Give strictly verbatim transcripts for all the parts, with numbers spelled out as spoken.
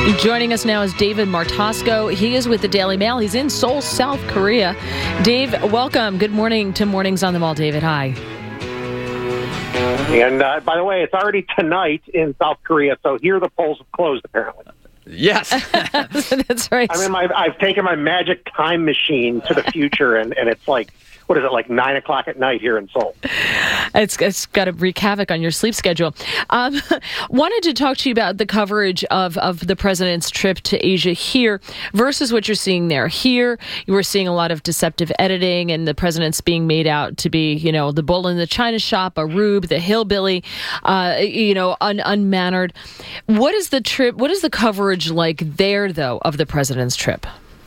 Joining us now is David Martosko. He is with the Daily Mail. He's in Seoul, South Korea. Dave, welcome. Good morning to Mornings on the Mall. David, hi. And uh, by the way, it's already tonight in South Korea, so here the polls have closed, apparently. Yes. That's right. I mean, my, I've taken my magic time machine to the future, and, and it's like, what is it, like nine o'clock at night here in Seoul? It's, it's got to wreak havoc on your sleep schedule. Um, wanted to talk to you about the coverage of, of the president's trip to Asia here versus what you're seeing there. Here, you were seeing a lot of deceptive editing, and the president's being made out to be, you know, the bull in the china shop, a rube, the hillbilly, uh, you know, un- unmannered. What is the trip? What is the coverage like there, though, of the president's trip?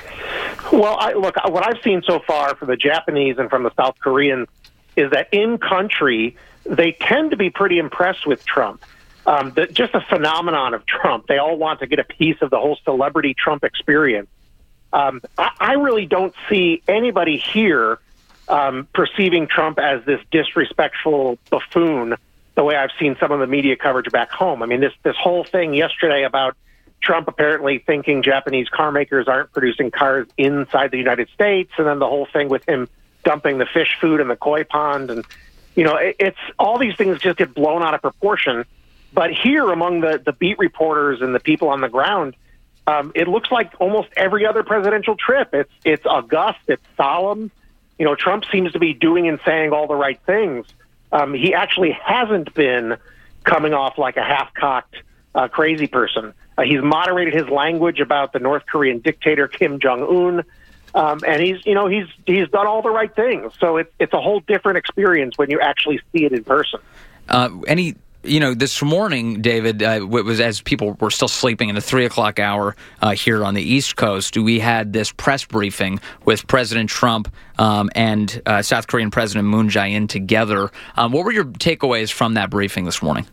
Well, I, look, what I've seen so far from the Japanese and from the South Koreans is that in country, they tend to be pretty impressed with Trump. Um, the, just a phenomenon of Trump. They all want to get a piece of the whole celebrity Trump experience. Um, I, I really don't see anybody here um, perceiving Trump as this disrespectful buffoon the way I've seen some of the media coverage back home. I mean, this this whole thing yesterday about Trump apparently thinking Japanese car makers aren't producing cars inside the United States, and then the whole thing with him dumping the fish food in the koi pond. And, you know, it, it's all these things just get blown out of proportion. But here among the, the beat reporters and the people on the ground, um, it looks like almost every other presidential trip. It's, it's august, it's solemn. You know, Trump seems to be doing and saying all the right things. Um, he actually hasn't been coming off like a half-cocked uh, crazy person. Uh, he's moderated his language about the North Korean dictator Kim Jong-un, um, and he's, you know, he's he's done all the right things. So it's it's a whole different experience when you actually see it in person. Uh, any, you know, this morning, David, uh, it was as people were still sleeping in the three o'clock hour uh, here on the East Coast. We had this press briefing with President Trump um, and uh, South Korean President Moon Jae-in together. Um, what were your takeaways from that briefing this morning?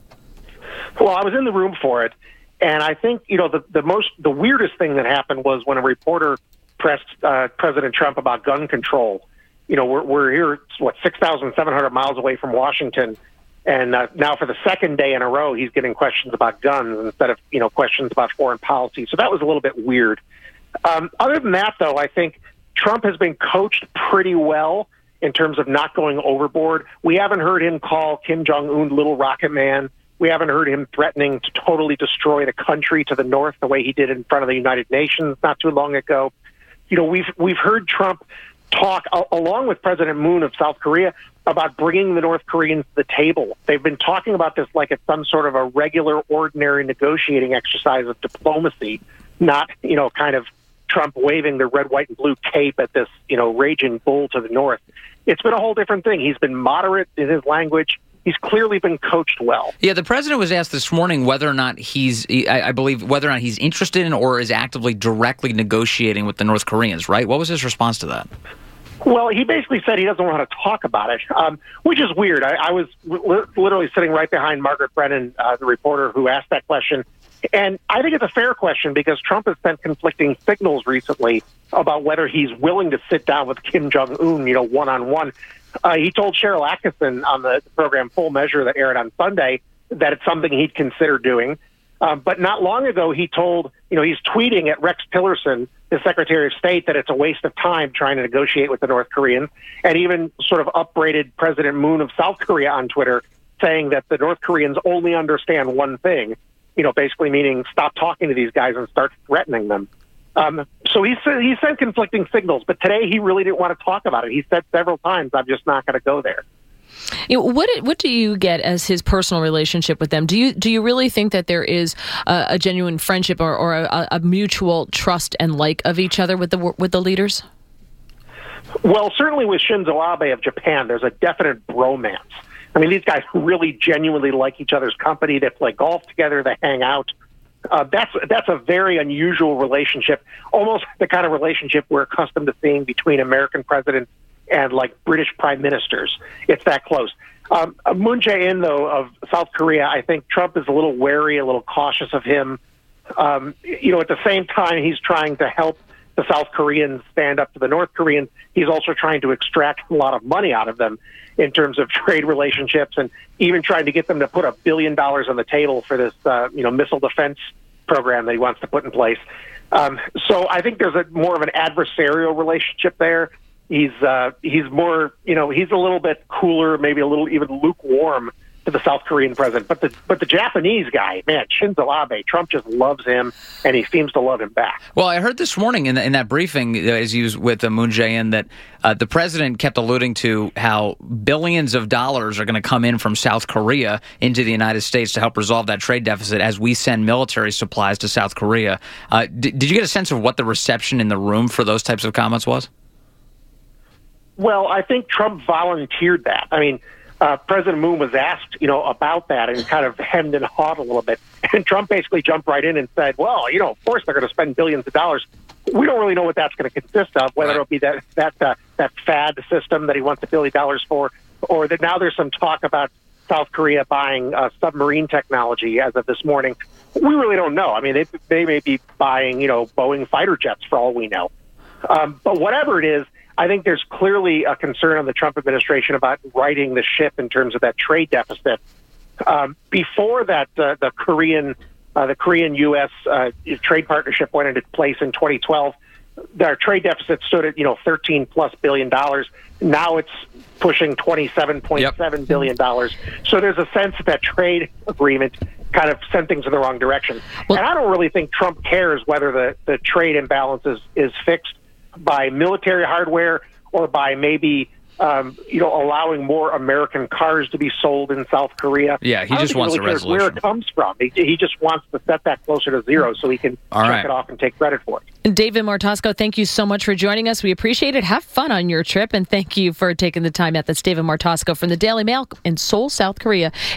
Well, I was in the room for it. And I think, you know, the, the most, the weirdest thing that happened was when a reporter pressed uh, President Trump about gun control. You know, we're, we're here, what, six thousand seven hundred miles away from Washington. And uh, now for the second day in a row, he's getting questions about guns instead of, you know, questions about foreign policy. So that was a little bit weird. Um, other than that, though, I think Trump has been coached pretty well in terms of not going overboard. We haven't heard him call Kim Jong-un Little Rocket Man. We haven't heard him threatening to totally destroy the country to the north the way he did in front of the United Nations not too long ago. You know, we've we've heard Trump talk, a- along with President Moon of South Korea, about bringing the North Koreans to the table. They've been talking about this like it's some sort of a regular, ordinary negotiating exercise of diplomacy, not, you know, kind of Trump waving the red, white, and blue cape at this, you know, raging bull to the north. It's been a whole different thing. He's been moderate in his language. He's clearly been coached well. Yeah, the president was asked this morning whether or not he's, I, I believe, whether or not he's interested in or is actively directly negotiating with the North Koreans, right? What was his response to that? Well, he basically said he doesn't want to talk about it, um, which is weird. I, I was li- literally sitting right behind Margaret Brennan, uh, the reporter who asked that question. And I think it's a fair question because Trump has sent conflicting signals recently about whether he's willing to sit down with Kim Jong-un, you know, one-on-one. Uh, he told Cheryl Atkinson on the program Full Measure that aired on Sunday that it's something he'd consider doing. Um, but not long ago, he told, you know, he's tweeting at Rex Tillerson, the Secretary of State, that it's a waste of time trying to negotiate with the North Koreans, and even sort of upbraided President Moon of South Korea on Twitter, saying that the North Koreans only understand one thing, you know, basically meaning stop talking to these guys and start threatening them. Um, so he he sent conflicting signals, but today he really didn't want to talk about it. He said several times, I'm just not going to go there. You know, what what do you get as his personal relationship with them? Do you do you really think that there is a, a genuine friendship or, or a, a mutual trust and like of each other with the with the leaders? Well, certainly with Shinzo Abe of Japan, there's a definite bromance. I mean, these guys really genuinely like each other's company. They play golf together. They hang out. Uh, that's that's a very unusual relationship, almost the kind of relationship we're accustomed to seeing between American presidents and, like, British prime ministers. It's that close. Um, Moon Jae-in, though, of South Korea, I think Trump is a little wary, a little cautious of him. Um, you know, at the same time, he's trying to help the South Koreans stand up to the North Koreans. He's also trying to extract a lot of money out of them in terms of trade relationships, and even trying to get them to put a billion dollars on the table for this, uh, you know, missile defense program that he wants to put in place. Um, so I think there's a more of an adversarial relationship there. He's uh, he's more, you know, he's a little bit cooler, maybe a little even lukewarm to the South Korean president. But the but the Japanese guy, man, Shinzo Abe, Trump just loves him, and he seems to love him back. Well, I heard this morning in, the, in that briefing, as he was with uh, Moon Jae-in, that uh, the president kept alluding to how billions of dollars are going to come in from South Korea into the United States to help resolve that trade deficit as we send military supplies to South Korea. Uh, d- did you get a sense of what the reception in the room for those types of comments was? Well, I think Trump volunteered that. I mean, uh, President Moon was asked, you know, about that and kind of hemmed and hawed a little bit. And Trump basically jumped right in and said, well, you know, of course they're going to spend billions of dollars. We don't really know what that's going to consist of, whether right. it'll be that that uh, that FAD system that he wants a billion dollars for, or that now there's some talk about South Korea buying uh, submarine technology as of this morning. We really don't know. I mean, they, they may be buying, you know, Boeing fighter jets for all we know. Um, but whatever it is, I think there's clearly a concern on the Trump administration about righting the ship in terms of that trade deficit. Um, before that, uh, the Korean, uh, the Korean-U S uh, trade partnership went into place in twenty twelve. Their trade deficit stood at, you know, thirteen plus billion dollars. Now it's pushing twenty-seven point seven billion dollars. So there's a sense that that trade agreement kind of sent things in the wrong direction. Well, and I don't really think Trump cares whether the, the trade imbalance is, is fixed by military hardware or by maybe, um, you know, allowing more American cars to be sold in South Korea. Yeah, he just wants really a cares resolution. where it comes from. He, he just wants to set that closer to zero so he can All check right. it off and take credit for it. David Martosco, thank you so much for joining us. We appreciate it. Have fun on your trip, and thank you for taking the time out. That's David Martosco from the Daily Mail in Seoul, South Korea.